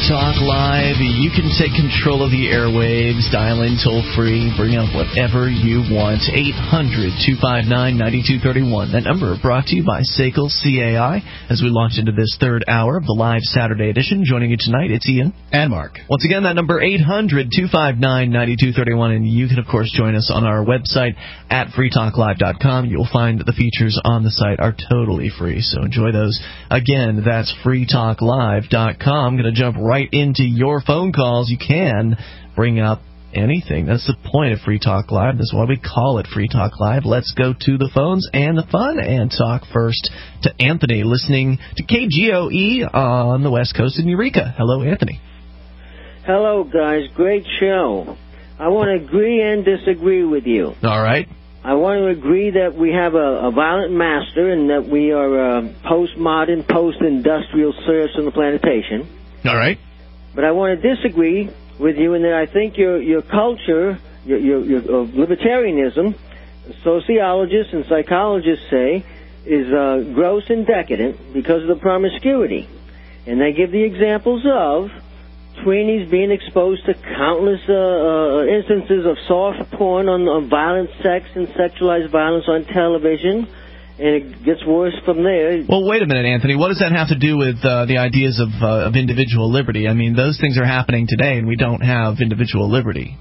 Talk Live. You can take control of the airwaves, dial in toll-free, bring up whatever you want. 800-259-9231. That number brought to you by SACL CAI as we launch into this third hour of the live Saturday edition. Joining you tonight, it's Ian. And Mark. Once again, that number 800-259-9231. And you can, of course, join us on our website at freetalklive.com. You'll find the features on the site are totally free, so enjoy those. Again, that's freetalklive.com. I'm going to jump right into your phone calls. You can bring up anything. That's the point of Free Talk Live. That's why we call it Free Talk Live. Let's go to the phones and the fun and talk first to Anthony, listening to KGOE on the West Coast in Eureka. Hello, Anthony. Hello, guys. Great show. I want to agree and disagree with you. All right. I want to agree that we have a violent master and that we are postmodern, post-industrial serfs on the plantation. All right. But I want to disagree with you in that I think your culture, your libertarianism, sociologists and psychologists say, is gross and decadent because of the promiscuity. And they give the examples of tweenies being exposed to countless instances of soft porn on violent sex and sexualized violence on television, and it gets worse from there. Well, wait a minute, Anthony. What does that have to do with the ideas of individual liberty? I mean, those things are happening today, and we don't have individual liberty.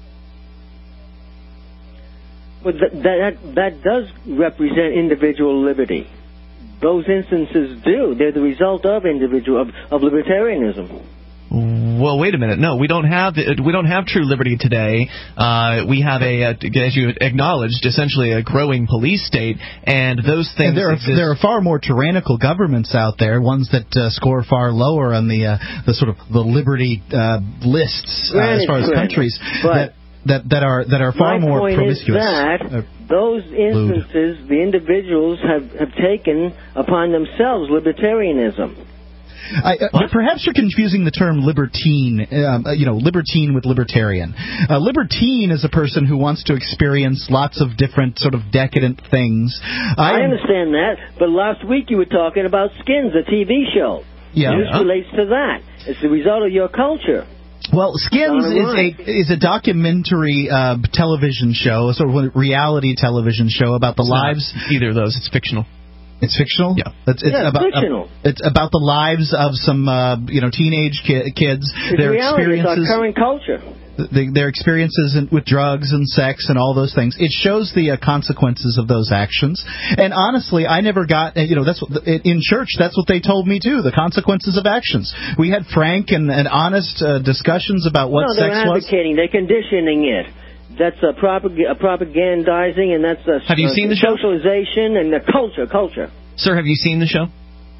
But that does represent individual liberty. Those instances do. They're the result of libertarianism. Well, wait a minute. No, we don't have true liberty today. We have as you acknowledged, essentially a growing police state, and those things. And there are far more tyrannical governments out there, ones that score far lower on the sort of the liberty lists as far as countries that are far more promiscuous. My point is that those instances, the individuals have taken upon themselves libertarianism. Perhaps you're confusing the term libertine, libertine with libertarian. Libertine is a person who wants to experience lots of different sort of decadent things. I understand that, but last week you were talking about Skins, a TV show. Yeah. This relates to that. It's the result of your culture. Well, Skins is a documentary television show, a sort of reality television show about the lives. Either of those, it's fictional. It's fictional? Yeah. It's fictional. It's about the lives of some, teenage kids. Their experiences. It's our current culture. Their experiences with drugs and sex and all those things. It shows the consequences of those actions. And honestly, I never got, that's what, in church, that's what they told me too, the consequences of actions. We had frank and honest discussions about what sex was. No, they're advocating, they're conditioning it. That's propagandizing, and that's have you seen the show? Socialization and the culture. Sir, have you seen the show?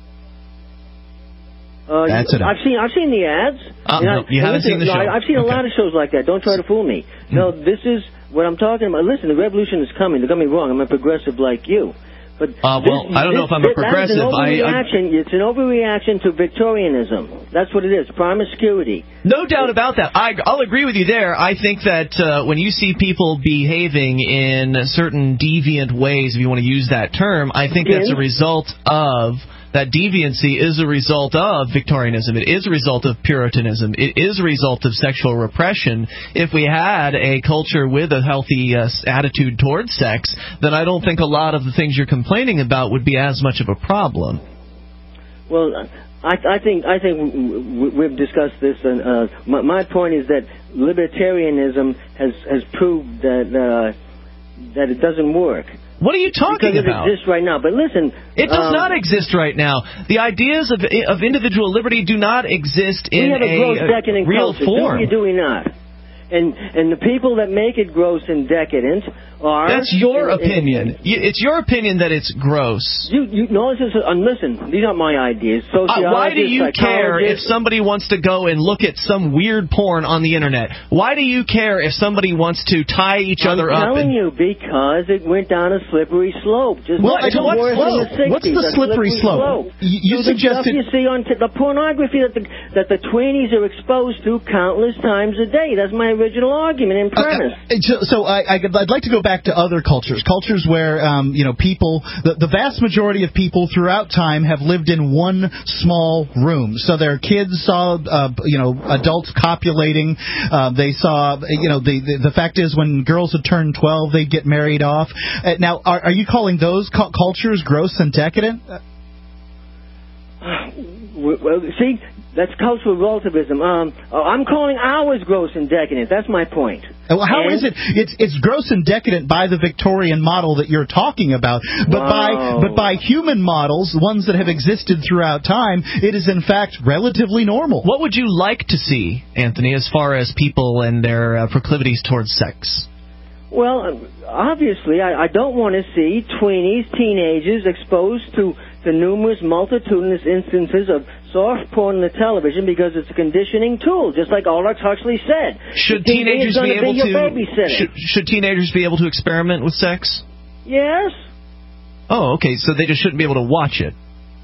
I've seen the ads. No, you haven't seen the show. I've seen a lot of shows like that. Don't try to fool me. No, this is what I'm talking about. Listen, the revolution is coming. Don't get me wrong. I'm a progressive like you. But I don't know if I'm a progressive. It's an overreaction to Victorianism. That's what it is, promiscuity. No doubt about that. I'll agree with you there. I think that when you see people behaving in certain deviant ways, if you want to use that term, I think that's a result of... That deviancy is a result of Victorianism. It is a result of Puritanism. It is a result of sexual repression. If we had a culture with a healthy attitude towards sex, then I don't think a lot of the things you're complaining about would be as much of a problem. Well, I think we've discussed this, and my point is that libertarianism has proved that it doesn't work. What are you talking about? It exists right now. But listen... It does not exist right now. The ideas of individual liberty do not exist in a real form. Do we not? And the people that make it gross and decadent are... That's your opinion. It's your opinion that it's gross. Listen, these aren't my ideas. Why do you care if somebody wants to go and look at some weird porn on the Internet? Why do you care if somebody wants to tie each other up? I'm telling you, because it went down a slippery slope. What's the slippery slope? You suggested... You see on the pornography that the tweenies are exposed to countless times a day. That's my original argument and premise. I'd like to go back to other cultures where people, the vast majority of people throughout time have lived in one small room. So their kids saw adults copulating. They saw the fact is when girls would turn 12, they'd get married off. Now, are you calling those cultures gross and decadent? Well, see, that's cultural relativism. I'm calling ours gross and decadent. That's my point. How is it? It's gross and decadent by the Victorian model that you're talking about, but by human models, ones that have existed throughout time, it is in fact relatively normal. What would you like to see, Anthony, as far as people and their proclivities towards sex? Well, obviously, I don't want to see tweenies, teenagers exposed to the numerous multitudinous instances of soft porn on the television because it's a conditioning tool, just like Aldous Huxley said. Should teenagers be able to experiment with sex? Yes. Oh, okay, so they just shouldn't be able to watch it.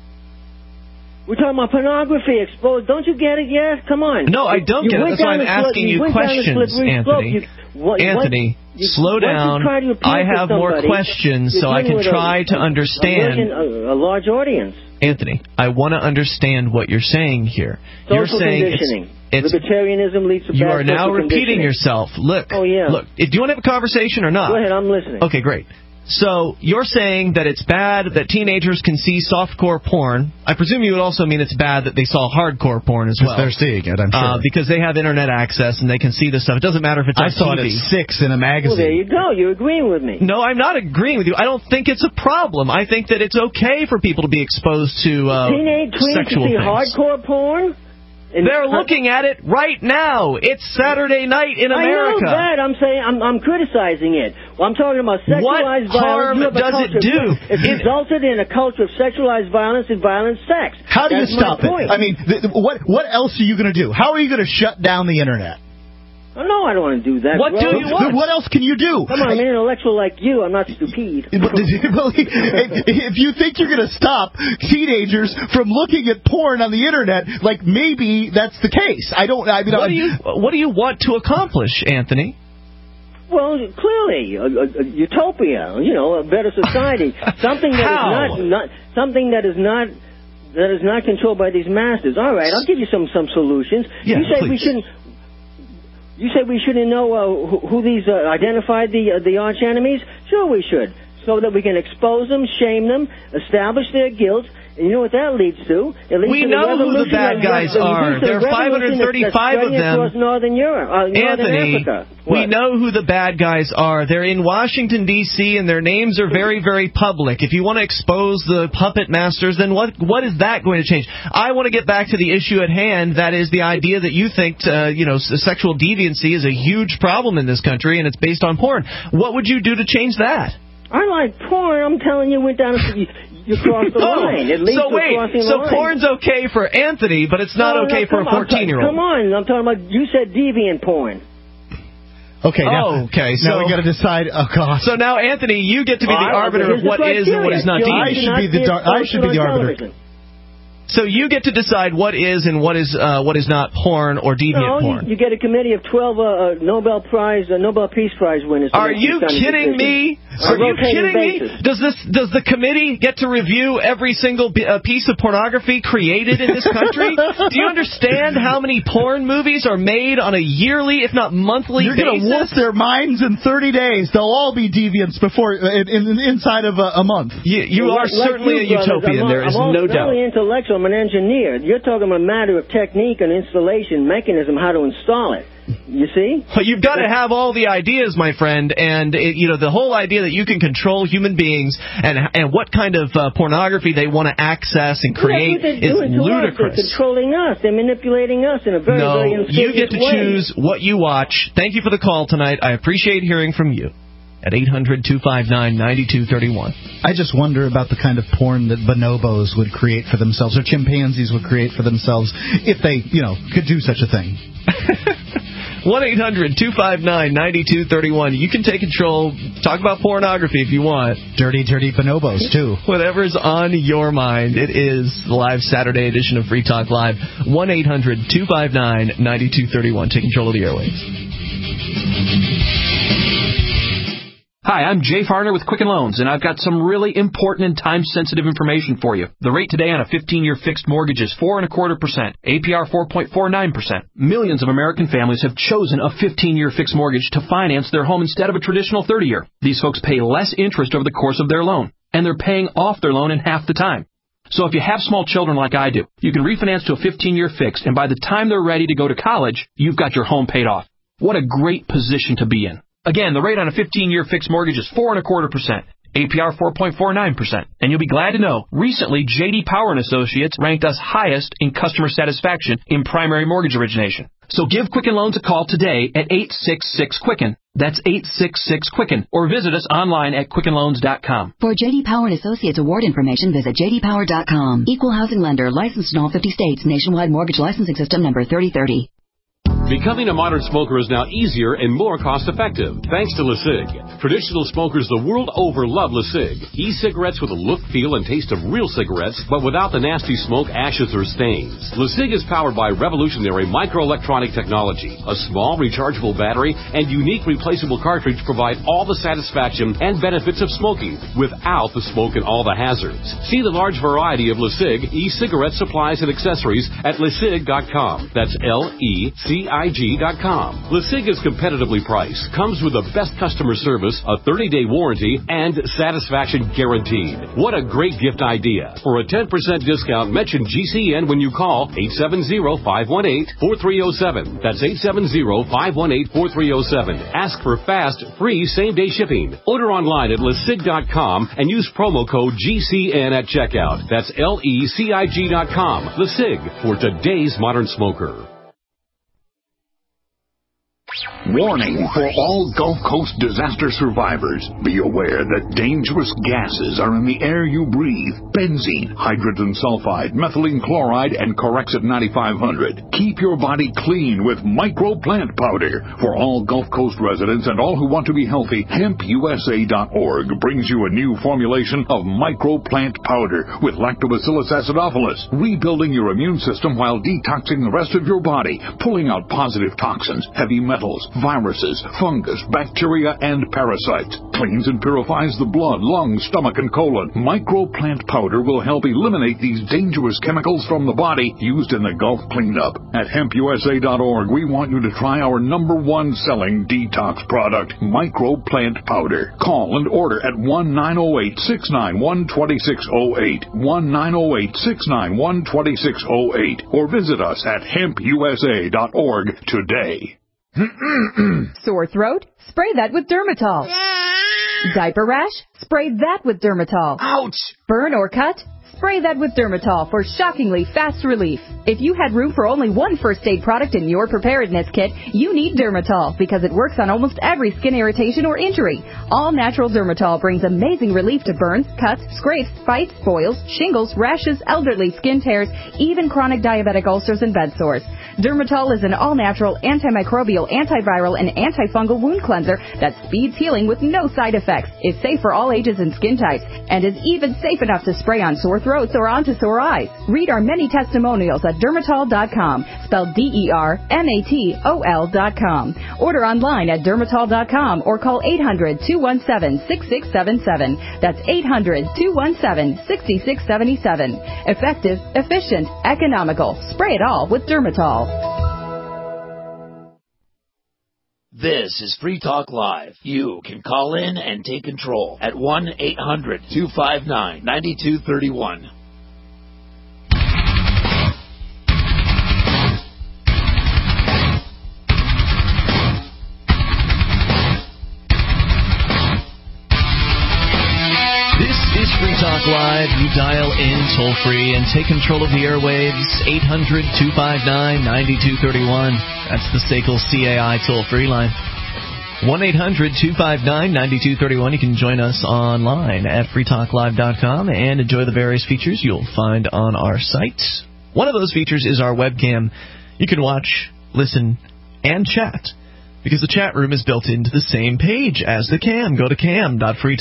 We're talking about pornography exposed. Don't you get it yet? Come on. No, I don't get it. That's why I'm asking you questions, Anthony. Anthony, slow down. I have more questions so I can try to understand. A large audience. Anthony, I want to understand what you're saying here. You're saying libertarianism leads to bad. You are now repeating yourself. Look. Oh, yeah. Look. Do you want to have a conversation or not? Go ahead. I'm listening. Okay, great. So you're saying that it's bad that teenagers can see softcore porn. I presume you would also mean it's bad that they saw hardcore porn as well. They're seeing it, I'm sure. Because they have internet access and they can see this stuff. It doesn't matter if it's on TV. I saw it at 6 in a magazine. Well, there you go. You're agreeing with me. No, I'm not agreeing with you. I don't think it's a problem. I think that it's okay for people to be exposed to sexual things. Hardcore porn? They're looking at it right now. It's Saturday night in America. I know that. I'm saying I'm criticizing it. Well, I'm talking about sexualized violence. What harm does it do? It's resulted in a culture of sexualized violence and violent sex. How do you stop it? I mean, what else are you going to do? How are you going to shut down the internet? Oh, no, I don't want to do that. What do you want? What else can you do? Come on, I'm an intellectual like you. I'm not stupid. If you think you're going to stop teenagers from looking at porn on the internet, like maybe that's the case. What do you want to accomplish, Anthony? Well, clearly, a utopia. A better society. Something that is not controlled by these masters. All right, I'll give you some solutions. Yeah, you say please. we shouldn't. You say we shouldn't know who these identified the arch enemies? Sure we should. So that we can expose them, shame them, establish their guilt. And you know what that leads to? We know who the bad guys are. There are 535 of them. Across Northern Europe, Anthony, Africa. we know who the bad guys are. They're in Washington, D.C., and their names are very, very public. If you want to expose the puppet masters, then what is that going to change? I want to get back to the issue at hand. That is the idea that you think, sexual deviancy is a huge problem in this country, and it's based on porn. What would you do to change that? I like porn. I'm telling you, went down. You crossed the line. It leads to crossing the line. Porn's okay for Anthony, but it's not okay for a 14-year-old. Come on, I'm talking about. You said deviant porn. Okay. Now we got to decide. Oh God. So now, Anthony, you get to be the arbiter of what is and what is not deviant. I should be the arbiter. So you get to decide what is and what is not porn or deviant porn. You get a committee of 12 Nobel Peace Prize winners. Are you kidding me? Are you kidding me? Does the committee get to review every single piece of pornography created in this country? Do you understand how many porn movies are made on a yearly, if not monthly basis? You're going to wolf their minds in 30 days. They'll all be deviants before inside of a month. You are certainly a utopian. There is no doubt. I'm only intellectual. I'm an engineer. You're talking about a matter of technique and installation mechanism, how to install it. You see? Well, you've got to have all the ideas, my friend, and the whole idea that you can control human beings and what kind of pornography they want to access and create is ludicrous. They're controlling us. They're manipulating us in a very, very insidious way. You get to choose what you watch. Thank you for the call tonight. I appreciate hearing from you. At 800-259-9231. I just wonder about the kind of porn that bonobos would create for themselves, or chimpanzees would create for themselves, if they, could do such a thing. 1-800-259-9231. You can take control. Talk about pornography if you want. Dirty, dirty bonobos, too. Whatever's on your mind. It is the live Saturday edition of Free Talk Live. 1-800-259-9231. Take control of the airwaves. Hi, I'm Jay Farner with Quicken Loans, and I've got some really important and time-sensitive information for you. The rate today on a 15-year fixed mortgage is 4.25%, APR 4.49%. Millions of American families have chosen a 15-year fixed mortgage to finance their home instead of a traditional 30-year. These folks pay less interest over the course of their loan, and they're paying off their loan in half the time. So if you have small children like I do, you can refinance to a 15-year fixed, and by the time they're ready to go to college, you've got your home paid off. What a great position to be in. Again, the rate on a 15-year fixed mortgage is 4.25%, APR 4.49%. And you'll be glad to know, recently J.D. Power & Associates ranked us highest in customer satisfaction in primary mortgage origination. So give Quicken Loans a call today at 866-QUICKEN. That's 866-QUICKEN. Or visit us online at QuickenLoans.com. For J.D. Power & Associates award information, visit jdpower.com. Equal housing lender, licensed in all 50 states. Nationwide mortgage licensing system number 3030. Becoming a modern smoker is now easier and more cost-effective, thanks to LeSig. Traditional smokers the world over love LeSig. E-cigarettes with a look, feel, and taste of real cigarettes, but without the nasty smoke, ashes, or stains. LeSig is powered by revolutionary microelectronic technology. A small rechargeable battery and unique replaceable cartridge provide all the satisfaction and benefits of smoking without the smoke and all the hazards. See the large variety of LeSig e-cigarette supplies and accessories at LeSig.com. That's LECIG.com. LeSig is competitively priced, comes with the best customer service, a 30-day warranty, and satisfaction guaranteed. What a great gift idea. For a 10% discount, mention GCN when you call 870-518-4307. That's 870-518-4307. Ask for fast, free, same-day shipping. Order online at LeSig.com and use promo code GCN at checkout. That's LECIG.com. LeSig, for today's modern smoker. Warning for all Gulf Coast disaster survivors. Be aware that dangerous gases are in the air you breathe. Benzene, hydrogen sulfide, methylene chloride, and Corexit 9500. Keep your body clean with Micro Plant Powder. For all Gulf Coast residents and all who want to be healthy, HempUSA.org brings you a new formulation of Micro Plant Powder with Lactobacillus acidophilus, rebuilding your immune system while detoxing the rest of your body, pulling out positive toxins, heavy metals, viruses, fungus, bacteria, and parasites. Cleans and purifies the blood, lungs, stomach, and colon. Micro Plant Powder will help eliminate these dangerous chemicals from the body used in the Gulf cleanup. At HempUSA.org, we want you to try our #1 selling detox product, Micro Plant Powder. Call and order at 1-908-691-2608, 1-908-691-2608, or visit us at HempUSA.org today. Sore throat? Spray that with Dermatol. Diaper rash? Spray that with Dermatol. Ouch! Burn or cut? Spray that with Dermatol for shockingly fast relief. If you had room for only one first aid product in your preparedness kit, you need Dermatol because it works on almost every skin irritation or injury. All natural Dermatol brings amazing relief to burns, cuts, scrapes, bites, boils, shingles, rashes, elderly skin tears, even chronic diabetic ulcers and bed sores. Dermatol is an all-natural, antimicrobial, antiviral, and antifungal wound cleanser that speeds healing with no side effects, is safe for all ages and skin types, and is even safe enough to spray on sore throats or onto sore eyes. Read our many testimonials at Dermatol.com, spelled DERMATOL.com. Order online at Dermatol.com or call 800-217-6677. That's 800-217-6677. Effective, efficient, economical. Spray it all with Dermatol. This is Free Talk Live. You can call in and take control at 1-800-259-9231. Free Talk Live. You dial in toll-free and take control of the airwaves. 800-259-9231. That's the SACL CAI toll-free line. 1-800-259-9231. You can join us online at freetalklive.com and enjoy the various features you'll find on our site. One of those features is our webcam. You can watch, listen, and chat, because the chat room is built into the same page as the cam. Go to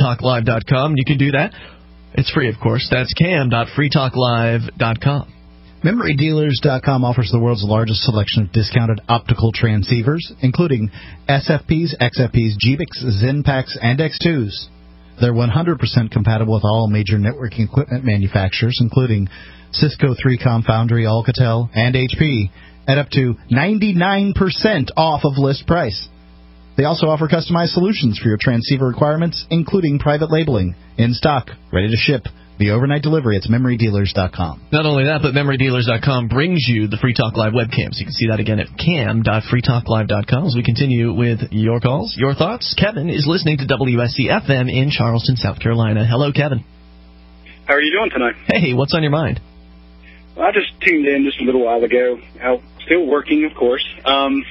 cam.freetalklive.com. You can do that. It's free, of course. That's cam.freetalklive.com. MemoryDealers.com offers the world's largest selection of discounted optical transceivers, including SFPs, XFPs, GBICs, XENPAKs, and X2s. They're 100% compatible with all major networking equipment manufacturers, including Cisco, 3Com, Foundry, Alcatel, and HP, at up to 99% off of list price. They also offer customized solutions for your transceiver requirements, including private labeling, in stock, ready to ship. The overnight delivery, it's MemoryDealers.com. Not only that, but MemoryDealers.com brings you the Free Talk Live webcams. You can see that again at cam.freetalklive.com as we continue with your calls, your thoughts. Kevin is listening to WSC-FM in Charleston, South Carolina. Hello, Kevin. How are you doing tonight? Hey, what's on your mind? Well, I just tuned in just a little while ago. Still working, of course. I'm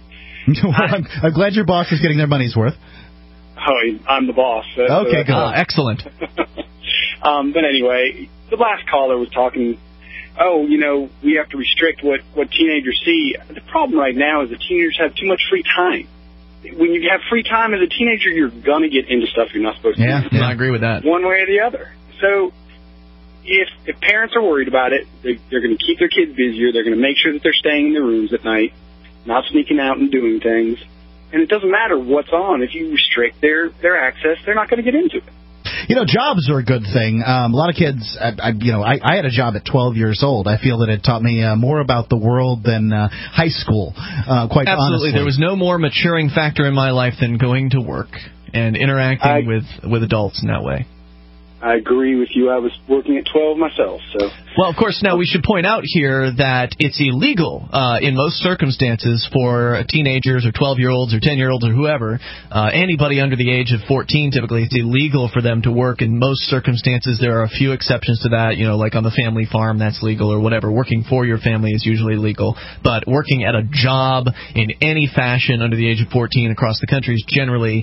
glad your boss is getting their money's worth. Oh, I'm the boss. Okay, good. Excellent. But anyway, the last caller was talking, we have to restrict what teenagers see. The problem right now is that teenagers have too much free time. When you have free time as a teenager, you're going to get into stuff you're not supposed to do. Yeah, I agree with that. One way or the other. So if parents are worried about it, they're going to keep their kids busier. They're going to make sure that they're staying in their rooms at night, not sneaking out and doing things. And it doesn't matter what's on. If you restrict their access, they're not going to get into it. Jobs are a good thing. A lot of kids, I had a job at 12 years old. I feel that it taught me more about the world than high school, quite Absolutely. honestly. There was no more maturing factor in my life than going to work and interacting with adults in that way. I agree with you. I was working at 12 myself. So. Well, of course, now we should point out here that it's illegal in most circumstances for teenagers or 12-year-olds or 10-year-olds or whoever, anybody under the age of 14, typically, it's illegal for them to work. In most circumstances, there are a few exceptions to that, like on the family farm, that's legal or whatever. Working for your family is usually legal. But working at a job in any fashion under the age of 14 across the country is generally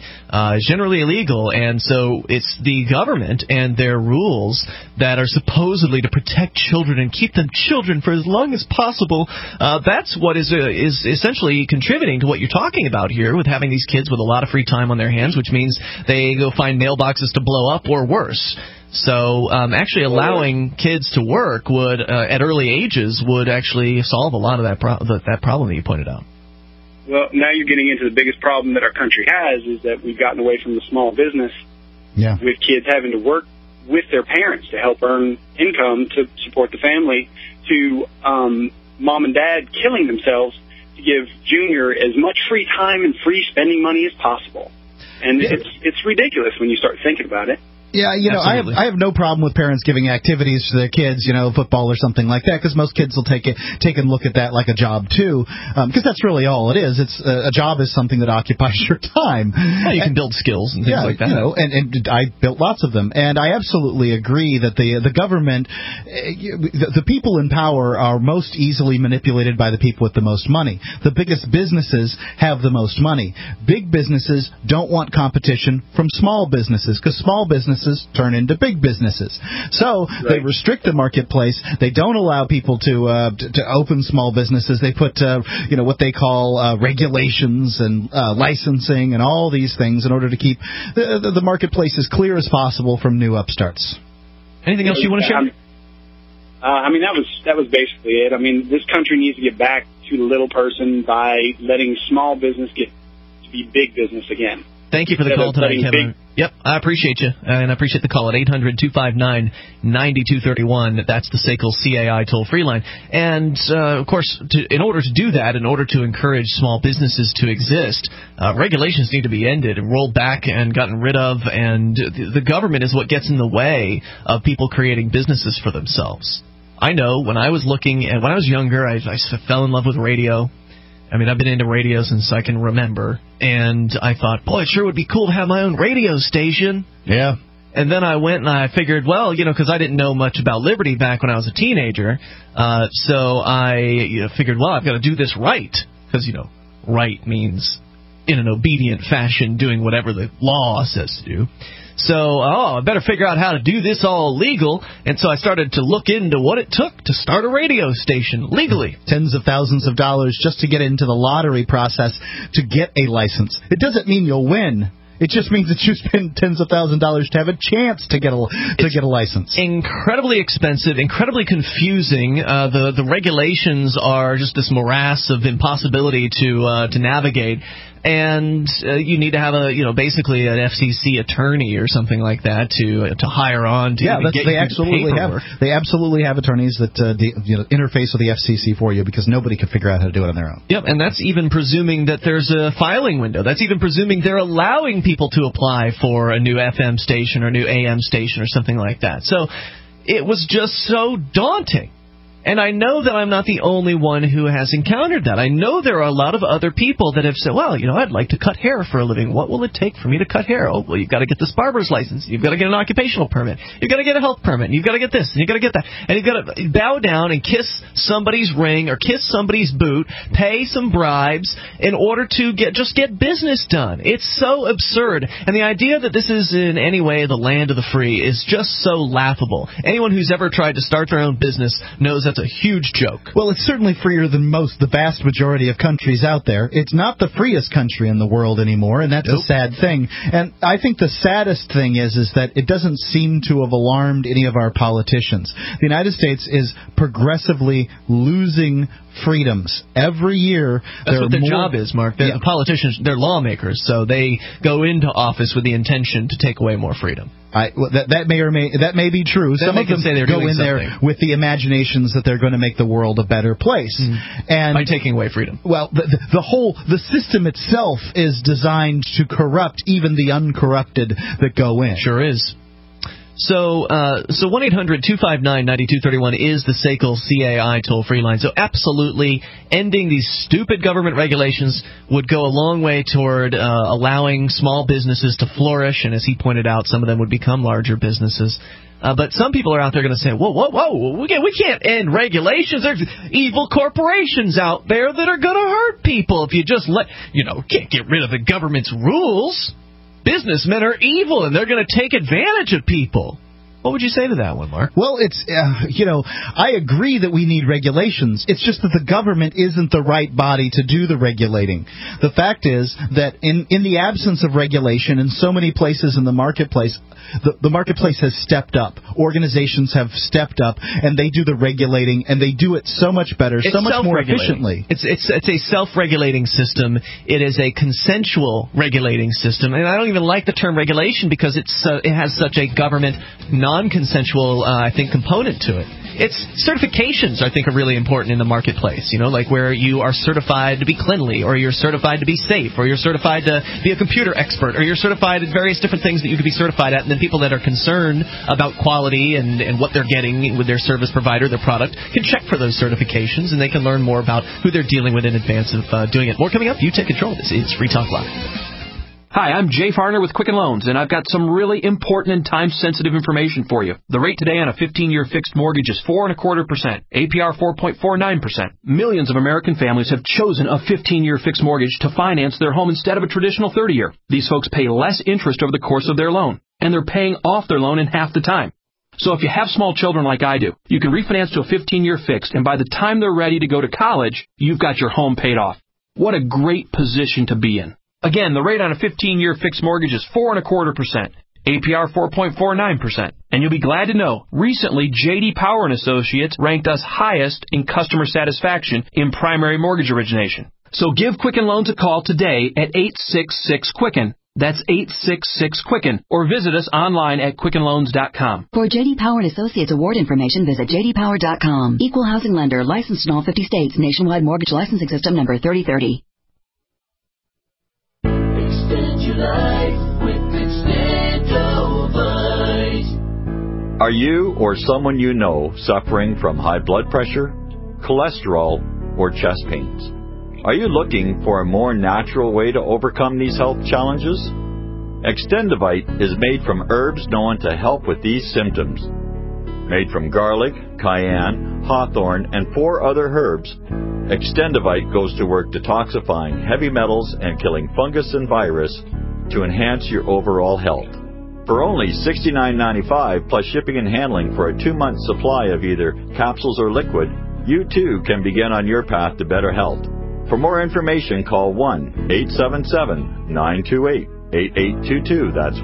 illegal. And so it's the government and their rules that are supposedly to protect children and keep them children for as long as possible. That's what is essentially contributing to what you're talking about here with having these kids with a lot of free time on their hands, which means they go find mailboxes to blow up or worse. So actually allowing kids to work would, at early ages, would actually solve a lot of that problem that you pointed out. Well, now you're getting into the biggest problem that our country has is that we've gotten away from the small business with kids having to work with their parents to help earn income to support the family, to mom and dad killing themselves to give Junior as much free time and free spending money as possible. And it's ridiculous when you start thinking about it. Yeah, I have no problem with parents giving activities to their kids, football or something like that, because most kids will take and look at that like a job too, because that's really all it is. It's a job is something that occupies your time. Well, you can build skills and things like that. And I built lots of them, and I absolutely agree that the government, the people in power are most easily manipulated by the people with the most money. The biggest businesses have the most money. Big businesses don't want competition from small businesses, because small businesses turn into big businesses. So they restrict the marketplace. They don't allow people to open small businesses. They put what they call regulations and licensing and all these things in order to keep the marketplace as clear as possible from new upstarts. Anything else you want to share? That was basically it. This country needs to get back to the little person by letting small business get to be big business again. Thank you for the call tonight, Kevin. Yep, I appreciate you, and I appreciate the call at 800-259-9231. That's the SACL CAI toll-free line. And, of course, in order to do that, in order to encourage small businesses to exist, regulations need to be ended and rolled back and gotten rid of, and the government is what gets in the way of people creating businesses for themselves. I know when I was when I was younger, I fell in love with radio. I've been into radio since I can remember, and I thought, boy, it sure would be cool to have my own radio station. Yeah. And then I went and I figured, well, because I didn't know much about Liberty back when I was a teenager, so I figured, well, I've got to do this right, because, right means in an obedient fashion doing whatever the law says to do. So, I better figure out how to do this all legal, and so I started to look into what it took to start a radio station legally. Tens of thousands of dollars just to get into the lottery process to get a license. It doesn't mean you'll win. It just means that you spend tens of thousands of dollars to have a chance to get a license. Incredibly expensive, incredibly confusing. The regulations are just this morass of impossibility to navigate. And you need to have basically an FCC attorney or something like that to hire on to get they absolutely have. They absolutely have attorneys that interface with the FCC for you because nobody can figure out how to do it on their own. Yep, and that's even presuming that there's a filing window. That's even presuming they're allowing people to apply for a new FM station or new AM station or something like that. So it was just so daunting. And I know that I'm not the only one who has encountered that. I know there are a lot of other people that have said, well, I'd like to cut hair for a living. What will it take for me to cut hair? Oh, well, you've got to get this barber's license. You've got to get an occupational permit. You've got to get a health permit. You've got to get this, and you've got to get that. And you've got to bow down and kiss somebody's ring or kiss somebody's boot, pay some bribes in order to get business done. It's so absurd. And the idea that this is in any way the land of the free is just so laughable. Anyone who's ever tried to start their own business knows that's a huge joke. Well, it's certainly freer than the vast majority of countries out there. It's not the freest country in the world anymore, and that's a sad thing. And I think the saddest thing is that it doesn't seem to have alarmed any of our politicians. The United States is progressively losing freedoms. Every year, that's what their job is, Mark. The politicians, they're lawmakers, so they go into office with the intention to take away more freedom. That may be true. Some of them go in there with the imaginations that they're going to make the world a better place, and by taking away freedom. Well, the system itself is designed to corrupt even the uncorrupted that go in. Sure is. So 1-800-259-9231 is the SACL CAI toll-free line. So absolutely ending these stupid government regulations would go a long way toward allowing small businesses to flourish. And as he pointed out, some of them would become larger businesses. But some people are out there going to say, whoa, we can't end regulations. There's evil corporations out there that are going to hurt people if you just can't get rid of the government's rules. Businessmen are evil, and they're going to take advantage of people. What would you say to that one, Mark? Well, it's, I agree that we need regulations. It's just that the government isn't the right body to do the regulating. The fact is that in the absence of regulation in so many places in the marketplace, the marketplace has stepped up. Organizations have stepped up, and they do the regulating, and they do it so much better, so much more efficiently. It's a self-regulating system. It is a consensual regulating system, and I don't even like the term regulation because it has such a government non-consensual, component to it. It's certifications, I think, are really important in the marketplace, like where you are certified to be cleanly, or you're certified to be safe, or you're certified to be a computer expert, or you're certified at various different things that you could be certified at, and then people that are concerned about quality and what they're getting with their service provider, their product, can check for those certifications, and they can learn more about who they're dealing with in advance of doing it. More coming up. You take control. This is Free Talk Live. Hi, I'm Jay Farner with Quicken Loans, and I've got some really important and time-sensitive information for you. The rate today on a 15-year fixed mortgage is 4.25%, APR 4.49%. Millions of American families have chosen a 15-year fixed mortgage to finance their home instead of a traditional 30-year. These folks pay less interest over the course of their loan, and they're paying off their loan in half the time. So if you have small children like I do, you can refinance to a 15-year fixed, and by the time they're ready to go to college, you've got your home paid off. What a great position to be in. Again, the rate on a 15-year fixed mortgage is 4.25%, APR 4.49%. And you'll be glad to know, recently J.D. Power & Associates ranked us highest in customer satisfaction in primary mortgage origination. So give Quicken Loans a call today at 866-QUICKEN. That's 866-QUICKEN. Or visit us online at QuickenLoans.com. For J.D. Power & Associates award information, visit jdpower.com. Equal housing lender, licensed in all 50 states. Nationwide mortgage licensing system number 3030. Are you or someone you know suffering from high blood pressure, cholesterol, or chest pains? Are you looking for a more natural way to overcome these health challenges? Extendivite is made from herbs known to help with these symptoms. Made from garlic, cayenne, hawthorn, and 4 other herbs, Extendivite goes to work detoxifying heavy metals and killing fungus and virus to enhance your overall health. For only $69.95 plus shipping and handling for a 2-month supply of either capsules or liquid, you too can begin on your path to better health. For more information, call 1-877-928-5628. 1-877-928-8822. That's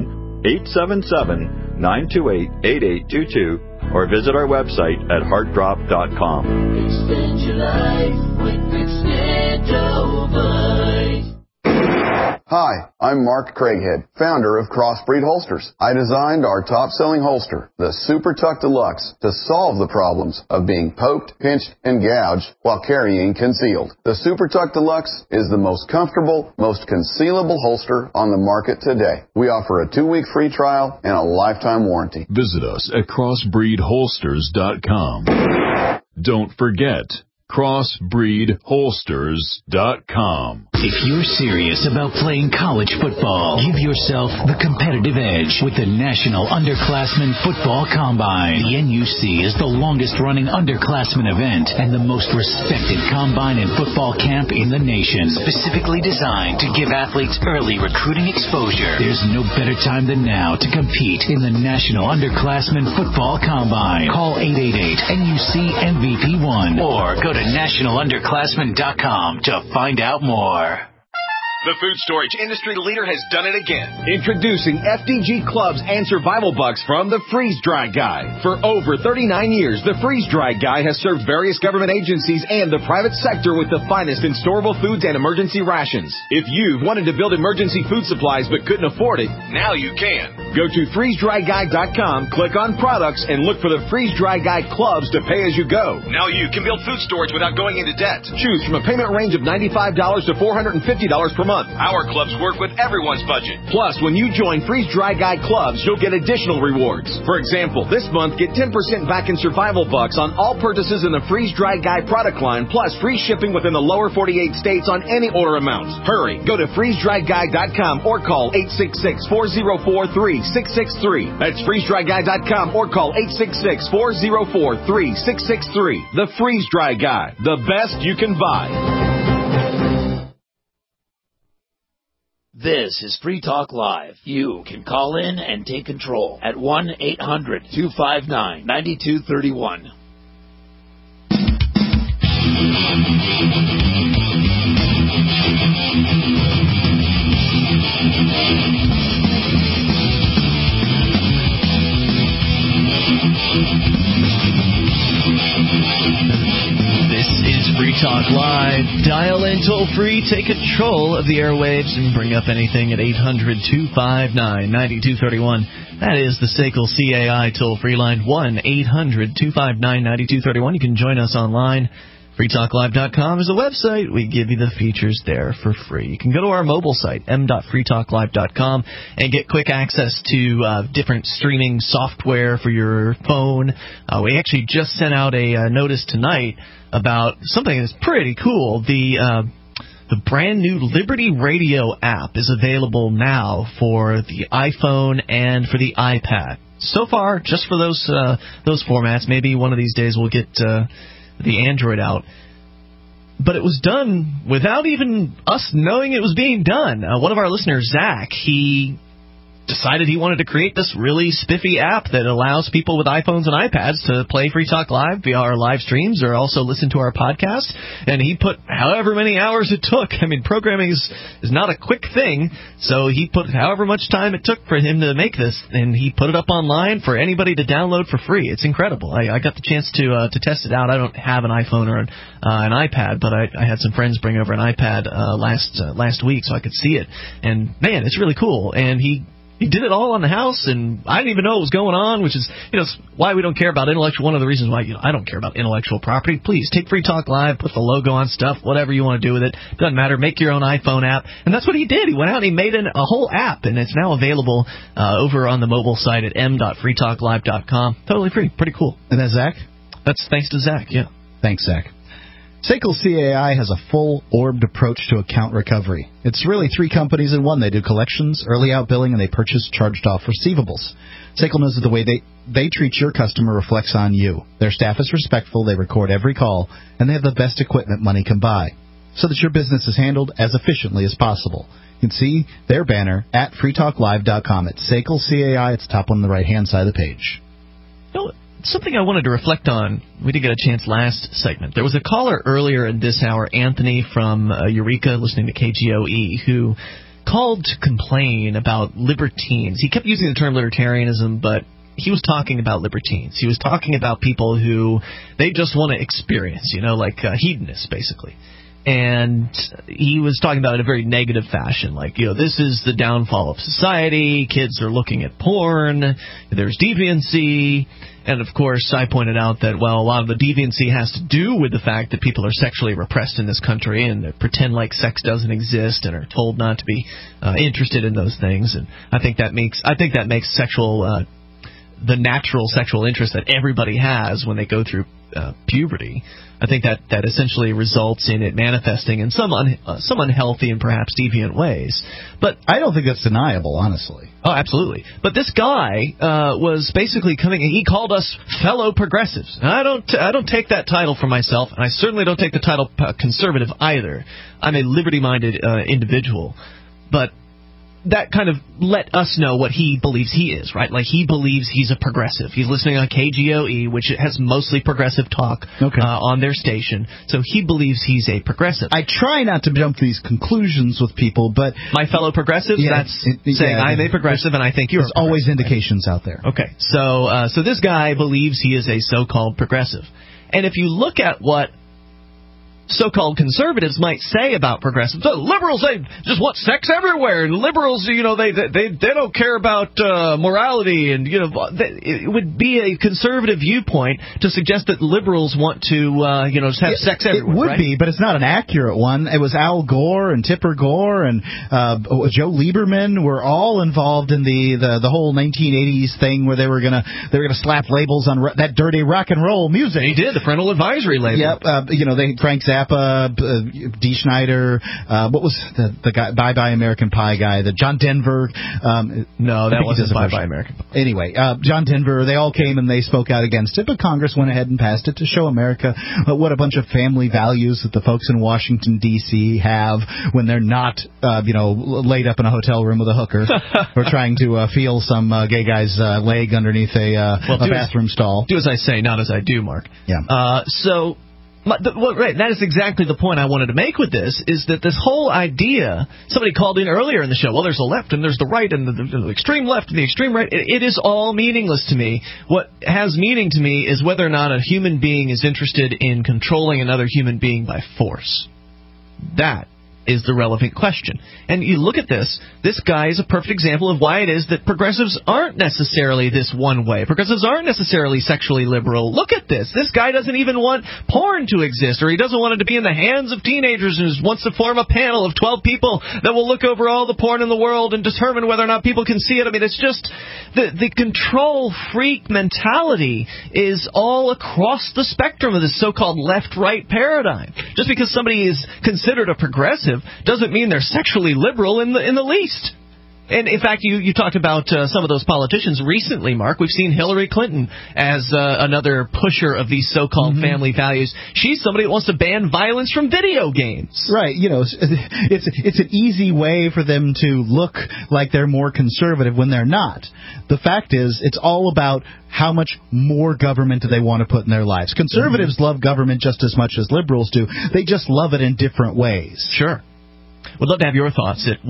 1-877-928-8822. Or visit our website at heartdrop.com. Extend your life with Extendovite. Hi, I'm Mark Craighead, founder of Crossbreed Holsters. I designed our top-selling holster, the Super Tuck Deluxe, to solve the problems of being poked, pinched, and gouged while carrying concealed. The Super Tuck Deluxe is the most comfortable, most concealable holster on the market today. We offer a 2-week free trial and a lifetime warranty. Visit us at crossbreedholsters.com. Don't forget, crossbreedholsters.com. If you're serious about playing college football, give yourself the competitive edge with the National Underclassmen Football Combine. The NUC is the longest-running underclassmen event and the most respected combine and football camp in the nation, specifically designed to give athletes early recruiting exposure. There's no better time than now to compete in the National Underclassmen Football Combine. Call 888-NUC-MVP1 or go to nationalunderclassmen.com to find out more. The food storage industry leader has done it again. Introducing FDG Clubs and Survival Bucks from the Freeze Dry Guy. For over 39 years, the Freeze Dry Guy has served various government agencies and the private sector with the finest in storable foods and emergency rations. If you've wanted to build emergency food supplies but couldn't afford it, now you can. Go to freezedryguy.com, click on products, and look for the Freeze Dry Guy Clubs to pay as you go. Now you can build food storage without going into debt. Choose from a payment range of $95 to $450 per month. Our clubs work with everyone's budget. Plus, when you join Freeze Dry Guy Clubs, you'll get additional rewards. For example, this month, get 10% back in Survival Bucks on all purchases in the Freeze Dry Guy product line, plus free shipping within the lower 48 states on any order amount. Hurry, go to freezedryguy.com or call 866-404-3663. That's freezedryguy.com or call 866-404-3663. The Freeze Dry Guy, the best you can buy. This is Free Talk Live. You can call in and take control at 1-800-259-9231. Free Talk Live. Dial in toll free, take control of the airwaves, and bring up anything at 800-259-9231. That is the SACL CAI toll free line, 1-800-259-9231. You can join us online. freetalklive.com is a website. We give you the features there for free. You can go to our mobile site, m.freetalklive.com, and get quick access to different streaming software for your phone. We actually just sent out a notice tonight about something that's pretty cool. The brand new Liberty Radio app is available now for the iPhone and for the iPad. So far, just for those formats. Maybe one of these days we'll get the Android out. But it was done without even us knowing it was being done. One of our listeners, Zach, he decided he wanted to create this really spiffy app that allows people with iPhones and iPads to play Free Talk Live via our live streams or also listen to our podcast. And he put however many hours it took. I mean, programming is not a quick thing, so he put however much time it took for him to make this, and he put it up online for anybody to download for free. It's incredible. I got the chance to test it out. I don't have an iPhone or an iPad, but I had some friends bring over an iPad last week so I could see it. And, man, it's really cool. And he did it all on the house, and I didn't even know what was going on, which is, why we don't care about one of the reasons why I don't care about intellectual property. Please, take Free Talk Live, put the logo on stuff, whatever you want to do with it. Doesn't matter. Make your own iPhone app. And that's what he did. He went out and he made a whole app, and it's now available over on the mobile site at m.freetalklive.com. Totally free. Pretty cool. And that's Zach? That's thanks to Zach, yeah. Thanks, Zach. SACL CAI has a full orbed approach to account recovery. It's really three companies in one. They do collections, early out billing, and they purchase charged-off receivables. SACL knows that the way they treat your customer reflects on you. Their staff is respectful, they record every call, and they have the best equipment money can buy, so that your business is handled as efficiently as possible. You can see their banner at freetalklive.com. It's SACL CAI. It's top on the right-hand side of the page. Something I wanted to reflect on. We did get a chance last segment. There was a caller earlier in this hour, Anthony from Eureka, listening to KGOE, who called to complain about libertines. He kept using the term libertarianism, but he was talking about libertines. He was talking about people who they just want to experience, like hedonists, basically. And he was talking about it in a very negative fashion, like, this is the downfall of society, kids are looking at porn, there's deviancy, and of course I pointed out that, well, a lot of the deviancy has to do with the fact that people are sexually repressed in this country and pretend like sex doesn't exist and are told not to be interested in those things, and I think that makes sexual the natural sexual interest that everybody has when they go through puberty. I think that essentially results in it manifesting in some unhealthy and perhaps deviant ways. But I don't think that's deniable, honestly. Oh, absolutely. But this guy was basically he called us fellow progressives. And I don't take that title for myself, and I certainly don't take the title conservative either. I'm a liberty-minded individual. But that kind of let us know what he believes he is, right? Like, he believes he's a progressive. He's listening on KGOE, which has mostly progressive talk on their station. So he believes he's a progressive. I try not to jump to these conclusions with people, but my fellow progressives, saying I'm a progressive and I think you're a progressive. There's always indications out there. Okay, so this guy believes he is a so-called progressive. And if you look at what so-called conservatives might say about progressives. So liberals, they just want sex everywhere, and liberals, they don't care about morality, and it would be a conservative viewpoint to suggest that liberals want to just have sex everywhere. It would be, but it's not an accurate one. It was Al Gore and Tipper Gore and Joe Lieberman were all involved in the whole 1980s thing where they were gonna slap labels on that dirty rock and roll music. They did, the parental advisory label. Yep, Frank Zappa, Dee Snider, what was the guy, Bye Bye American Pie guy, the John Denver. No, that wasn't Bye Bye American Pie. Anyway, John Denver, they all came and they spoke out against it, but Congress went ahead and passed it to show America what a bunch of family values that the folks in Washington, D.C. have when they're not, laid up in a hotel room with a hooker or trying to feel some gay guy's leg underneath a bathroom stall. Do as I say, not as I do, Mark. Yeah. Right, that is exactly the point I wanted to make with this, is that this whole idea, somebody called in earlier in the show, well, there's the left and there's the right and the extreme left and the extreme right. It is all meaningless to me. What has meaning to me is whether or not a human being is interested in controlling another human being by force. That is the relevant question. And you look at this guy is a perfect example of why it is that progressives aren't necessarily this one way. Progressives aren't necessarily sexually liberal. Look at this. This guy doesn't even want porn to exist, or he doesn't want it to be in the hands of teenagers, and wants to form a panel of 12 people that will look over all the porn in the world and determine whether or not people can see it. I mean, it's just the control freak mentality is all across the spectrum of this so-called left-right paradigm. Just because somebody is considered a progressive doesn't mean they're sexually liberal in the least. And, in fact, you talked about some of those politicians recently, Mark. We've seen Hillary Clinton as another pusher of these so-called family values. She's somebody that wants to ban violence from video games. Right. It's an easy way for them to look like they're more conservative when they're not. The fact is, it's all about how much more government do they want to put in their lives. Conservatives love government just as much as liberals do. They just love it in different ways. Sure. We'd love to have your thoughts at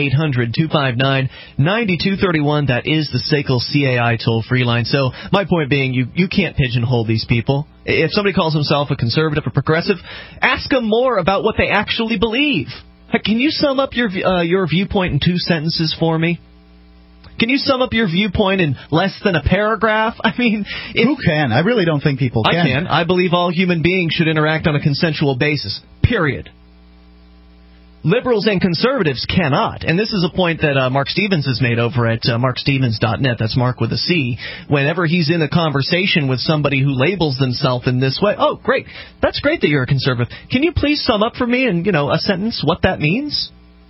1-800-259-9231. That is the SACL CAI toll-free line. So my point being, you can't pigeonhole these people. If somebody calls himself a conservative or progressive, ask them more about what they actually believe. Can you sum up your viewpoint in 2 sentences for me? Can you sum up your viewpoint in less than a paragraph? I mean, who can? I really don't think people can. I can. I believe all human beings should interact on a consensual basis. Period. Liberals and conservatives cannot. And this is a point that Mark Stevens has made over at markstevens.net. That's Mark with a C. Whenever he's in a conversation with somebody who labels themselves in this way, oh, great. That's great that you're a conservative. Can you please sum up for me in, a sentence what that means?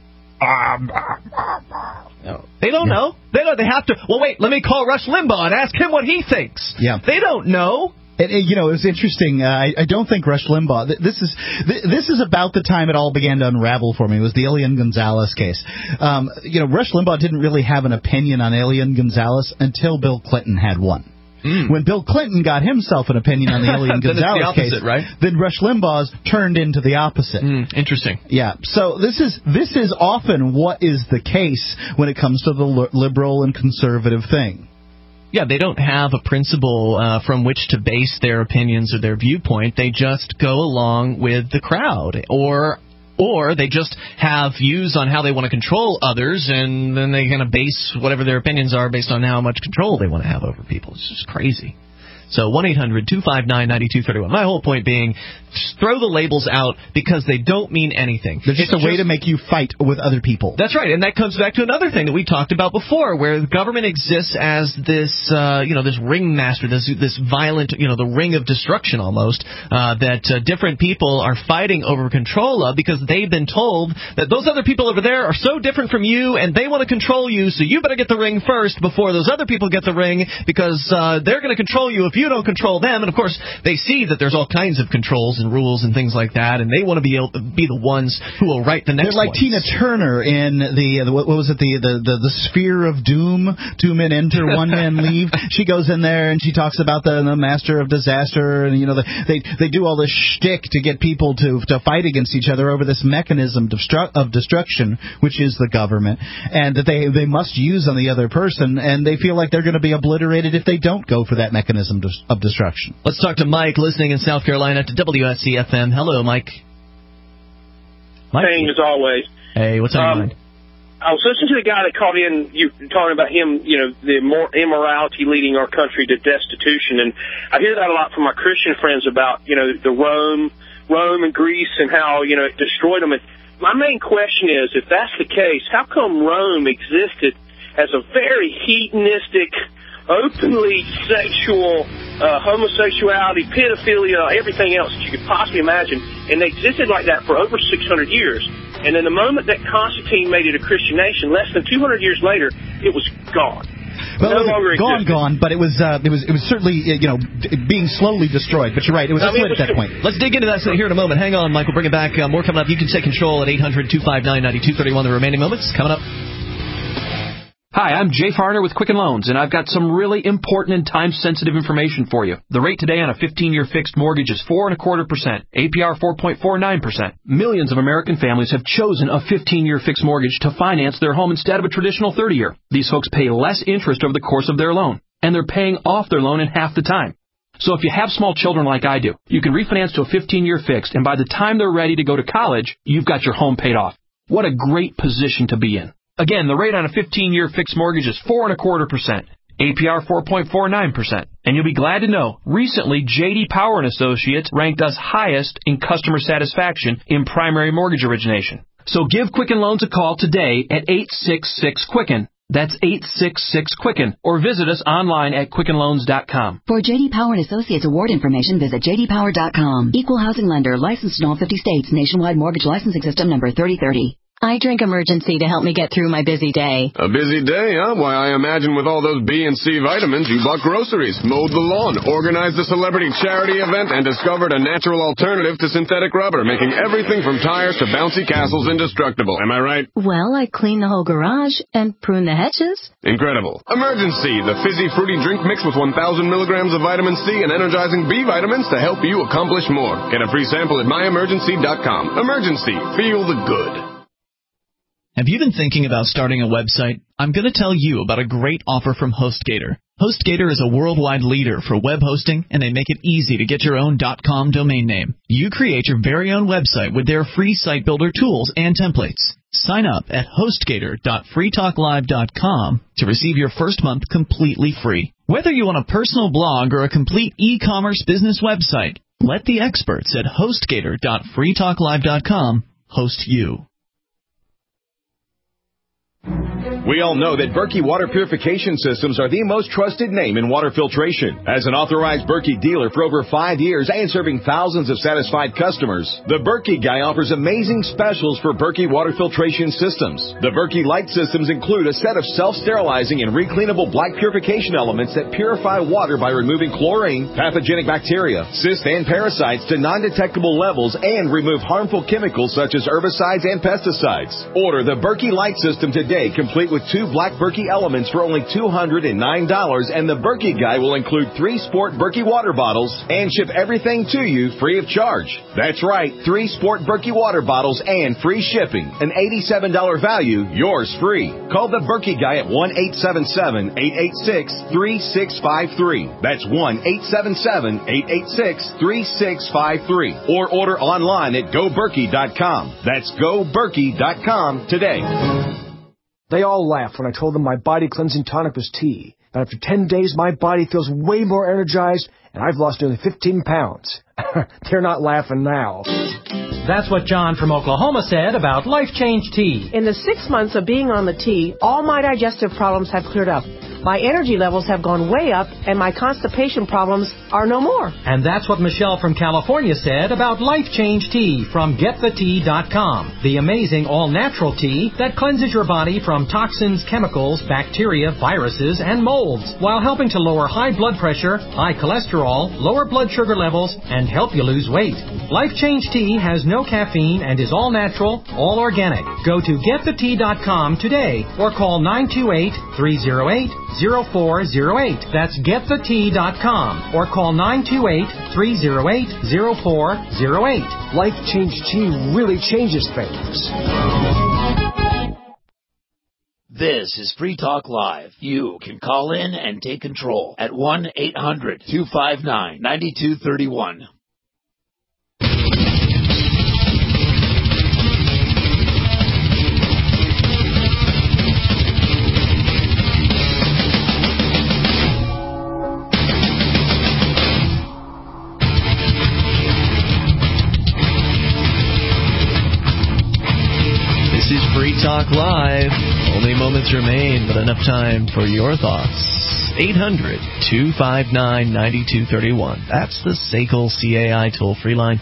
They don't know. They have to, well, wait, let me call Rush Limbaugh and ask him what he thinks. Yeah. They don't know. It was interesting. I don't think Rush Limbaugh. This is about the time it all began to unravel for me. It was the Elian Gonzalez case. Rush Limbaugh didn't really have an opinion on Elian Gonzalez until Bill Clinton had one. When Bill Clinton got himself an opinion on the Elian Gonzalez case, right? then Rush Limbaugh's turned into the opposite. Interesting. Yeah. So this is often what is the case when it comes to the liberal and conservative thing. Yeah, they don't have a principle from which to base their opinions or their viewpoint. They just go along with the crowd, or they just have views on how they want to control others, and then they kind of base whatever their opinions are based on how much control they want to have over people. It's just crazy. So 1-800-259-9231. My whole point being, just throw the labels out because they don't mean anything. They're just a way to make you fight with other people. That's right, and that comes back to another thing that we talked about before, where the government exists as this, this ringmaster, this violent, the ring of destruction almost, that different people are fighting over control of because they've been told that those other people over there are so different from you and they want to control you, so you better get the ring first before those other people get the ring because they're going to control you if you don't control them. And of course, they see that there's all kinds of controls and rules and things like that, and they want to be able to be the ones who will write the next. They're like Tina Turner in the what was it, the Sphere of Doom? 2 men enter, 1 man leave. She goes in there and she talks about the master of disaster, and they do all this shtick to get people to fight against each other over this mechanism of destruction, which is the government, and that they must use on the other person, and they feel like they're going to be obliterated if they don't go for that mechanism of destruction. Let's talk to Mike, listening in South Carolina to WSC-FM. Hello, Mike. Thing as always. Hey, what's on your mind? I was listening to the guy that called in, you talking about him, the more immorality leading our country to destitution, and I hear that a lot from my Christian friends about, the Rome and Greece and how, it destroyed them. And my main question is, if that's the case, how come Rome existed as a very hedonistic, openly sexual, homosexuality, pedophilia, everything else that you could possibly imagine, and they existed like that for over 600 years. And then the moment that Constantine made it a Christian nation, less than 200 years later, it was gone. Well, no longer gone, but it was certainly being slowly destroyed. But you're right, it was split at that point. Let's dig into that here in a moment. Hang on, Mike. We'll bring it back. More coming up. You can take control at 800-259-9231. The remaining moments coming up. Hi, I'm Jay Farner with Quicken Loans, and I've got some really important and time-sensitive information for you. The rate today on a 15-year fixed mortgage is 4.25%, APR 4.49%. Millions of American families have chosen a 15-year fixed mortgage to finance their home instead of a traditional 30-year. These folks pay less interest over the course of their loan, and they're paying off their loan in half the time. So if you have small children like I do, you can refinance to a 15-year fixed, and by the time they're ready to go to college, you've got your home paid off. What a great position to be in. Again, the rate on a 15-year fixed mortgage is 4.25%, APR 4.49%. And you'll be glad to know, recently J.D. Power & Associates ranked us highest in customer satisfaction in primary mortgage origination. So give Quicken Loans a call today at 866-QUICKEN. That's 866-QUICKEN. Or visit us online at QuickenLoans.com. For J.D. Power & Associates award information, visit jdpower.com. Equal housing lender, licensed in all 50 states. Nationwide mortgage licensing system number 3030. I drink Emergency to help me get through my busy day. A busy day, huh? Why, I imagine with all those B and C vitamins, you bought groceries, mowed the lawn, organized a celebrity charity event, and discovered a natural alternative to synthetic rubber, making everything from tires to bouncy castles indestructible. Am I right? Well, I cleaned the whole garage and pruned the hedges. Incredible. Emergency, the fizzy, fruity drink mix with 1,000 milligrams of vitamin C and energizing B vitamins to help you accomplish more. Get a free sample at myemergency.com. Emergency. Feel the good. Have you been thinking about starting a website? I'm going to tell you about a great offer from HostGator. HostGator is a worldwide leader for web hosting, and they make it easy to get your own .com domain name. You create your very own website with their free site builder tools and templates. Sign up at HostGator.freetalklive.com to receive your first month completely free. Whether you want a personal blog or a complete e-commerce business website, let the experts at HostGator.freetalklive.com host you. We all know that Berkey Water Purification Systems are the most trusted name in water filtration. As an authorized Berkey dealer for over 5 years and serving thousands of satisfied customers, the Berkey Guy offers amazing specials for Berkey Water Filtration Systems. The Berkey Light Systems include a set of self-sterilizing and recleanable black purification elements that purify water by removing chlorine, pathogenic bacteria, cysts, and parasites to non-detectable levels and remove harmful chemicals such as herbicides and pesticides. Order the Berkey Light System today, complete complete with 2 Black Berkey Elements for only $209, and the Berkey Guy will include 3 Sport Berkey water bottles and ship everything to you free of charge. That's right, 3 Sport Berkey water bottles and free shipping. An $87 value, yours free. Call the Berkey Guy at 1-877-886-3653. That's 1-877-886-3653. Or order online at GoBerkey.com. That's GoBerkey.com today. They all laughed when I told them my body cleansing tonic was tea. That after 10 days, my body feels way more energized, and I've lost nearly 15 pounds. They're not laughing now. That's what John from Oklahoma said about Life Change Tea. In the 6 months of being on the tea, all my digestive problems have cleared up. My energy levels have gone way up, and my constipation problems are no more. And that's what Michelle from California said about Life Change Tea from GetTheTea.com. The amazing all-natural tea that cleanses your body from toxins, chemicals, bacteria, viruses, and molds, while helping to lower high blood pressure, high cholesterol, lower blood sugar levels, and help you lose weight. Life Change Tea has no caffeine and is all natural, all organic. Go to GetTheTea.com today or call 928-308-0408. That's GetTheTea.com or call 928-308-0408. Life Change Tea really changes things. This is Free Talk Live. You can call in and take control at 1-800-259-9231. This is Free Talk Live. Only moments remain, but enough time for your thoughts. 800-259-9231. That's the SACL CAI toll-free line.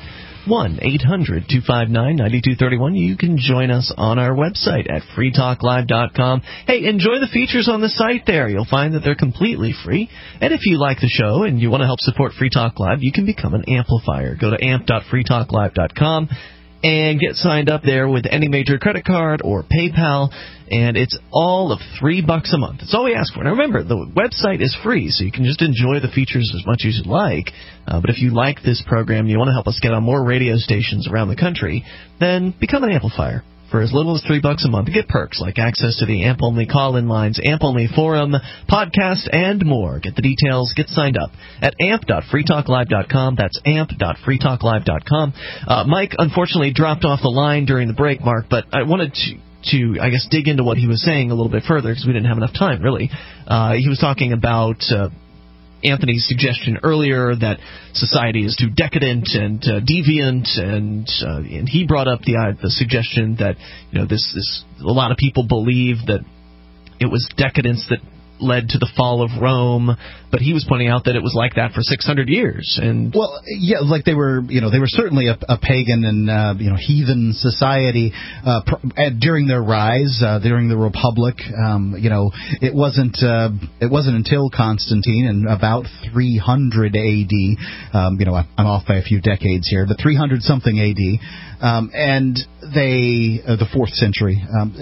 1-800-259-9231. You can join us on our website at freetalklive.com. Hey, enjoy the features on the site there. You'll find that they're completely free. And if you like the show and you want to help support Free Talk Live, you can become an amplifier. Go to amp.freetalklive.com. and get signed up there with any major credit card or PayPal, and it's all of $3 a month. That's all we ask for. Now remember, the website is free, so you can just enjoy the features as much as you like. But if you like this program, you want to help us get on more radio stations around the country, then become an amplifier. For as little as $3 a month, get perks like access to the AMP-only call-in lines, AMP-only forum, podcast, and more. Get the details. Get signed up at amp.freetalklive.com. That's amp.freetalklive.com. Mike, unfortunately, dropped off the line during the break, Mark, but I wanted to I guess, dig into what he was saying a little bit further because we didn't have enough time, really. He was talking about Anthony's suggestion earlier that society is too decadent and deviant, and he brought up the suggestion that this a lot of people believe that it was decadence that led to the fall of Rome, but he was pointing out that it was like that for 600 years. And well, yeah, like they were certainly a pagan and heathen society during their rise, during the Republic. It wasn't until Constantine in about 300 AD. I'm off by a few decades here, but 300 something AD. And the 4th century,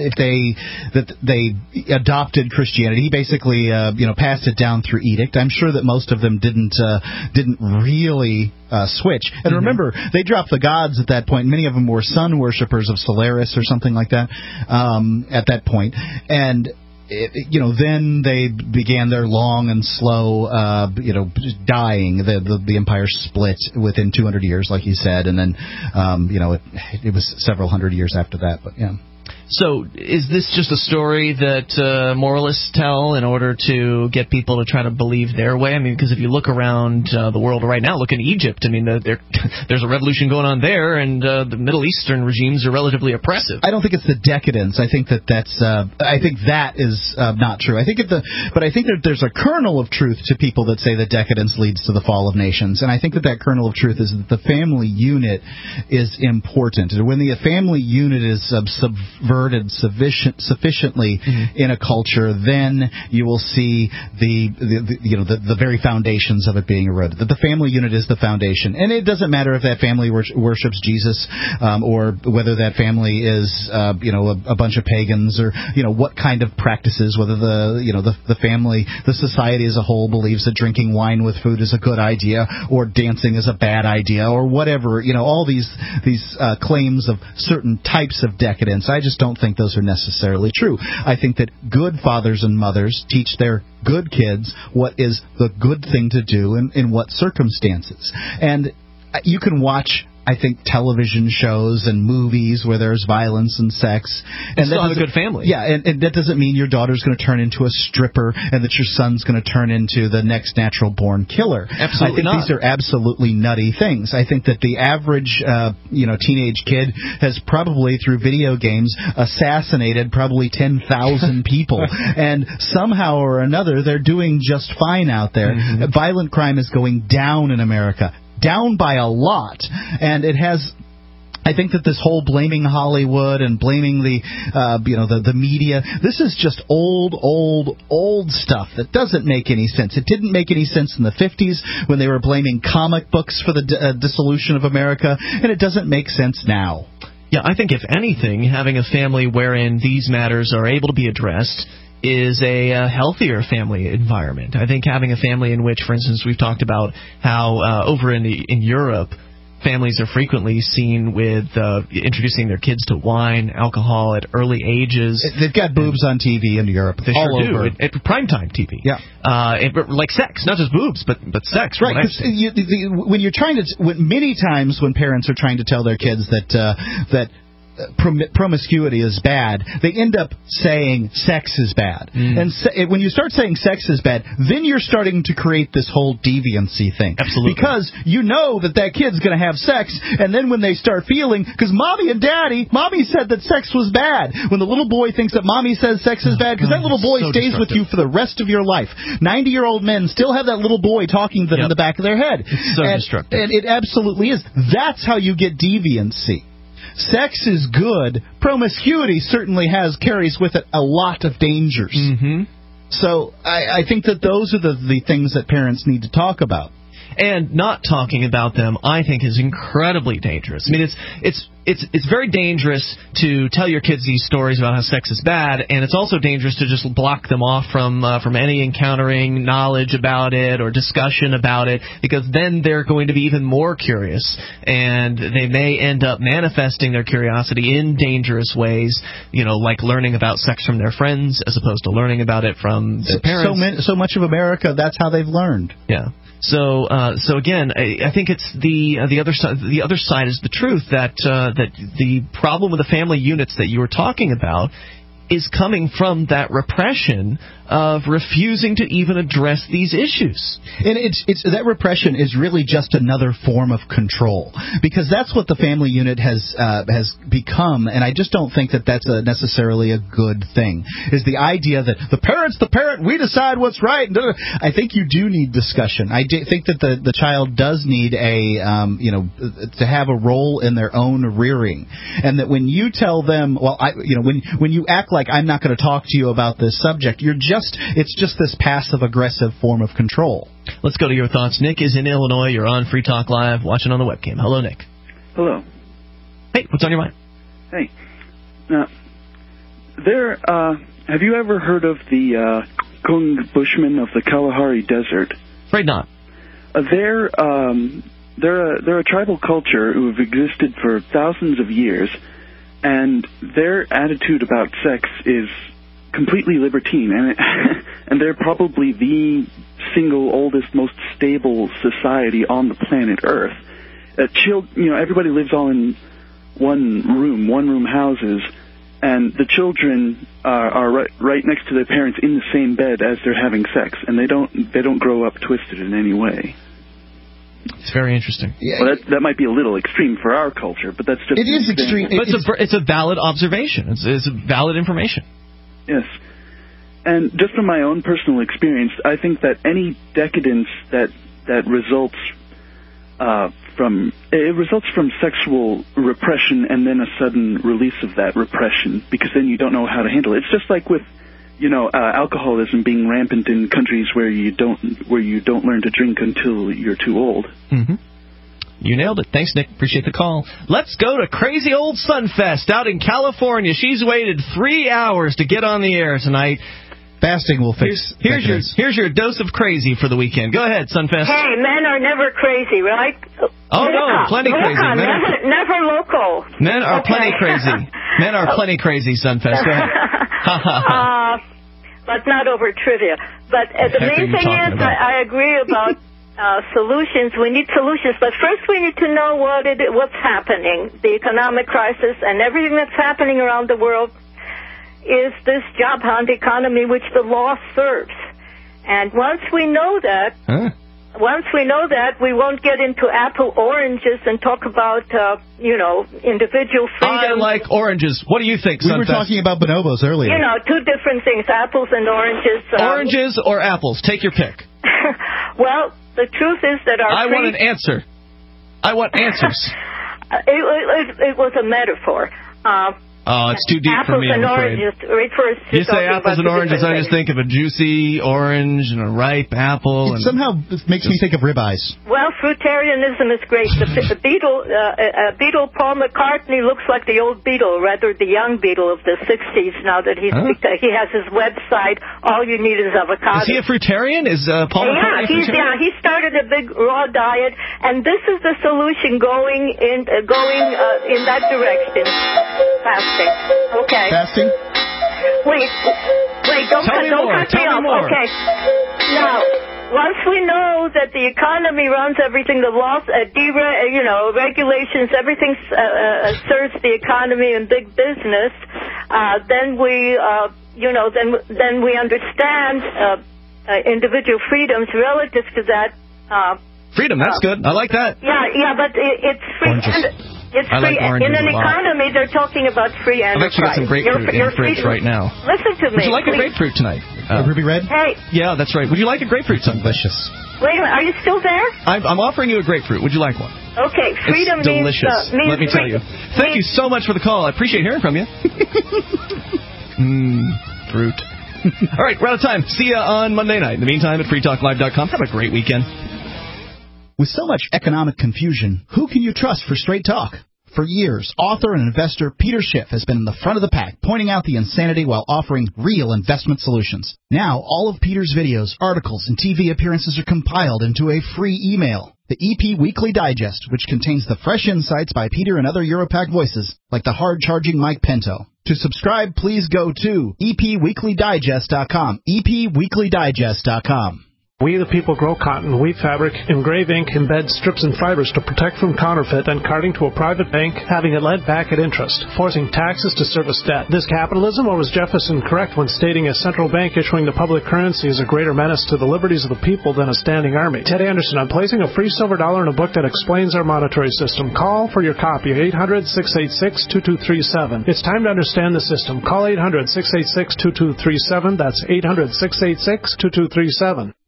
they adopted Christianity. He basically, passed it down through edict. I'm sure that most of them didn't really switch. And remember, they dropped the gods at that point. Many of them were sun worshippers of Solaris or something like that at that point. And then they began their long and slow, dying. The empire split within 200 years, like you said, and then, it was several hundred years after that. But yeah. So is this just a story that moralists tell in order to get people to try to believe their way? I mean, because if you look around the world right now, look in Egypt. I mean, there's a revolution going on there, and the Middle Eastern regimes are relatively oppressive. I don't think it's the decadence. I think that is not true. I think that there's a kernel of truth to people that say that decadence leads to the fall of nations, and I think that kernel of truth is that the family unit is important. And when the family unit is subverted, subverted sufficiently in a culture, then you will see the very foundations of it being eroded. That the family unit is the foundation, and it doesn't matter if that family worships Jesus or whether that family is a bunch of pagans, or what kind of practices, whether the family, the society as a whole believes that drinking wine with food is a good idea or dancing is a bad idea or whatever. All these claims of certain types of decadence, I just don't think those are necessarily true. I think that good fathers and mothers teach their good kids what is the good thing to do in what circumstances. And you can watch, I think, television shows and movies where there's violence and sex. And still have a good family. Yeah, and that doesn't mean your daughter's going to turn into a stripper and that your son's going to turn into the next natural-born killer. Absolutely I think these are absolutely nutty things. I think that the average, teenage kid has probably, through video games, assassinated probably 10,000 people. And somehow or another, they're doing just fine out there. Violent crime is going down in America. Down by a lot, and it has. I think that this whole blaming Hollywood and blaming the media, this is just old stuff that doesn't make any sense. It didn't make any sense in the 50s when they were blaming comic books for the dissolution of America, and it doesn't make sense now. Yeah, I think if anything, having a family wherein these matters are able to be addressed is a healthier family environment. I think having a family in which, for instance, we've talked about how over in Europe, families are frequently seen with introducing their kids to wine, alcohol at early ages. They've got boobs on TV in Europe. They all sure over. do. At primetime TV. Yeah. Like sex, not just boobs, but sex. Right. When you're trying to, many times when parents are trying to tell their kids that promiscuity is bad, they end up saying sex is bad. And when you start saying sex is bad, then you're starting to create this whole deviancy thing. Absolutely. Because you know that kid's going to have sex, and then when they start feeling, because mommy said that sex was bad. When the little boy thinks that mommy says sex is bad, because that little boy stays with you for the rest of your life. 90-year-old men still have that little boy talking to them in the back of their head. It's so destructive. And it absolutely is. That's how you get deviancy. Sex is good. Promiscuity certainly carries with it a lot of dangers. So I think that those are the things that parents need to talk about. And not talking about them, I think, is incredibly dangerous. I mean, it's very dangerous to tell your kids these stories about how sex is bad, and it's also dangerous to just block them off from any encountering knowledge about it or discussion about it, because then they're going to be even more curious, and they may end up manifesting their curiosity in dangerous ways, like learning about sex from their friends as opposed to learning about it from their parents. So much of America, that's how they've learned. Yeah. So again, I think it's the other side. The other side is the truth that the problem with the family units that you were talking about is coming from that repression of refusing to even address these issues. And it's that repression is really just another form of control, because that's what the family unit has become, and I just don't think that that's necessarily a good thing. Is the idea that the parent, we decide what's right. I think you do need discussion. I think that the child does need to have a role in their own rearing, and that when you tell them, when you act like I'm not going to talk to you about this subject, it's just this passive-aggressive form of control. Let's go to your thoughts. Nick is in Illinois. You're on Free Talk Live, watching on the webcam. Hello, Nick. Hello. Hey, what's on your mind? Hey. Now, have you ever heard of the Kung Bushmen of the Kalahari Desert? Afraid not. They're a tribal culture who have existed for thousands of years, and their attitude about sex is completely libertine, and they're probably the single oldest, most stable society on the planet Earth. Everybody lives all in one room houses, and the children are right next to their parents in the same bed as they're having sex, and they don't grow up twisted in any way. It's very interesting. Well, that might be a little extreme for our culture, but that's just... It is extreme. But it's a valid observation. It's valid information. Yes. And just from my own personal experience, I think that any decadence that results from sexual repression and then a sudden release of that repression, because then you don't know how to handle it. It's just like with, alcoholism being rampant in countries where you don't learn to drink until you're too old. Mm-hmm. You nailed it. Thanks, Nick. Appreciate the call. Let's go to Crazy Old Sunfest out in California. She's waited 3 hours to get on the air tonight. Fasting will fix. Here's your dose of crazy for the weekend. Go ahead, Sunfest. Hey, men are never crazy, right? Oh, no, plenty crazy. Never local. Men are plenty crazy. Men are plenty crazy, Sunfest. Go ahead. But not over trivia. But the main thing is, I agree about solutions. We need solutions. But first we need to know what's happening. The economic crisis and everything that's happening around the world is this job hunt economy which the law serves. And once we know that, we won't get into apple oranges and talk about, individual freedom. I like oranges. What do you think, Sunfest? We were talking about bonobos earlier. Two different things, apples and oranges. Oranges or apples? Take your pick. Well, the truth is that I want an answer. I want answers. It was a metaphor. It's too deep for me, I'm afraid. You say apples and oranges, I just think of a juicy orange and a ripe apple. It somehow makes me think of ribeyes. Well, fruitarianism is great. The Beatle, Paul McCartney, looks like the old Beatle, rather the young Beatle of the 60s now that he has his website, All You Need Is Avocado. Is he a fruitarian? Is Paul McCartney a fruitarian? He started a big raw diet, and this is the solution going in that direction. Okay. Fasting? Wait, don't cut me off. Okay. Now, once we know that the economy runs everything, the laws, regulations, everything serves the economy and big business, then we, then we understand individual freedoms relative to that. Freedom, that's good. I like that. Yeah, but it's free. It's free. Like in an economy, they're talking about free enterprise. I've actually got some grapefruit in the fridge right now. Listen to me. Would you like a grapefruit tonight? Ruby Red? Hey. Yeah, that's right. Would you like a grapefruit? Delicious. Wait a minute. Are you still there? I'm offering you a grapefruit. Would you like one? Okay. Freedom it's delicious. means let me tell you. Thank you so much for the call. I appreciate hearing from you. Fruit. All right, we're out of time. See you on Monday night. In the meantime, at freetalklive.com. Have a great weekend. With so much economic confusion, who can you trust for straight talk? For years, author and investor Peter Schiff has been in the front of the pack, pointing out the insanity while offering real investment solutions. Now, all of Peter's videos, articles, and TV appearances are compiled into a free email. The EP Weekly Digest, which contains the fresh insights by Peter and other Europac voices, like the hard-charging Mike Pinto. To subscribe, please go to epweeklydigest.com, epweeklydigest.com. We the people grow cotton, weave fabric, engrave ink, embed strips and fibers to protect from counterfeit and carting to a private bank, having it lent back at interest, forcing taxes to service debt. This capitalism, or was Jefferson correct when stating a central bank issuing the public currency is a greater menace to the liberties of the people than a standing army? Ted Anderson, I'm placing a free silver dollar in a book that explains our monetary system. Call for your copy, 800-686-2237. It's time to understand the system. Call 800-686-2237. That's 800-686-2237.